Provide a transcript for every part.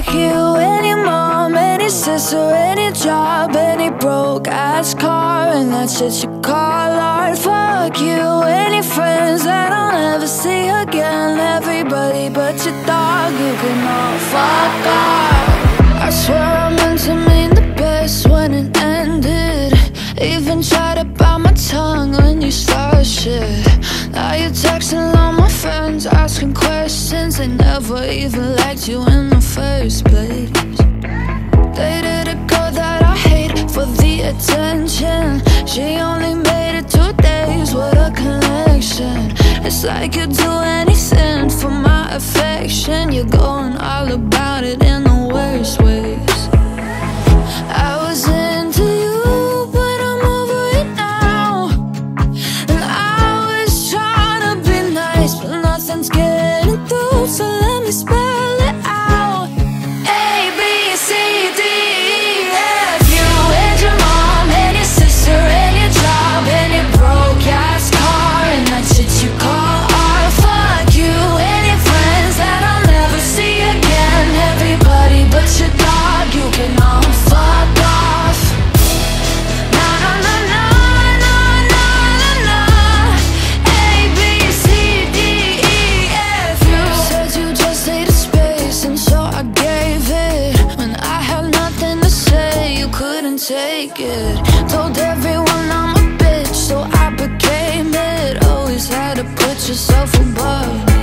you and your mom and your sister and your job and your broke-ass car and that shit you call art. Fuck you and your friends that I'll never see again. Everybody but your dog, you can all fuck off. I swear I meant to mean the best when it ended. Even tried to bite my tongue when you started shit. Now you're texting all my friends, asking questions. They never even liked you in the first place. Dated a girl that I hate for the attention. She only made it 2 days with a connection. It's like you'd do anything for my affection. You're going all about it in the worst ways. I was into you, but I'm over it now. And I was trying to be nice, but nothing's getting through. So let me spell it out. A, B, C, D, E, F. You and your mom and your sister and your job and your broke-ass car and that shit you call art. Fuck you and your friends that I'll never see again. Everybody but your dog, you can all fuck off. Na na na na na na na na. A, B, C, D, E, F. You said you just needed space and so I gave it. When I had nothing to say, you couldn't take it. Told everyone I'm a bitch, so I became it. Always had to put yourself above me.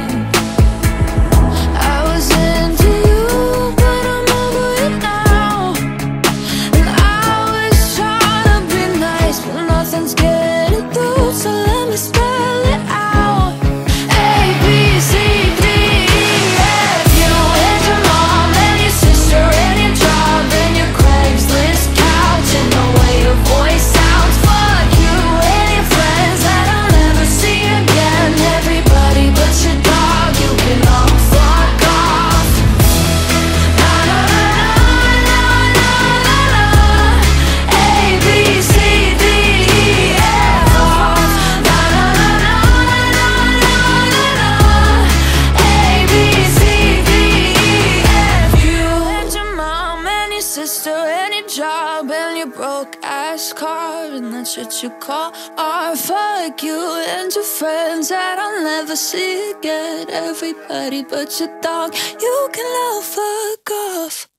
I was into you, but I'm over it now. And I was trying to be nice, but nothing's getting through. So let me spell it out. A, B, C, D, E, F. You and your mom and your sister and your job and your Craigslist couch and the way your voice sounds. Fuck you and your friends that I'll never see again. Everybody but your dog, you can all fuck off. Na na na na na na na. A, B, C, D, E, F. Na na na na na na na na. A, B, C, D, E, F. You and your mom and your sister and your job and your broke-ass car and that shit you call art. Fuck you and your friends that I'll never see again. Everybody but your dog, you can all fuck off.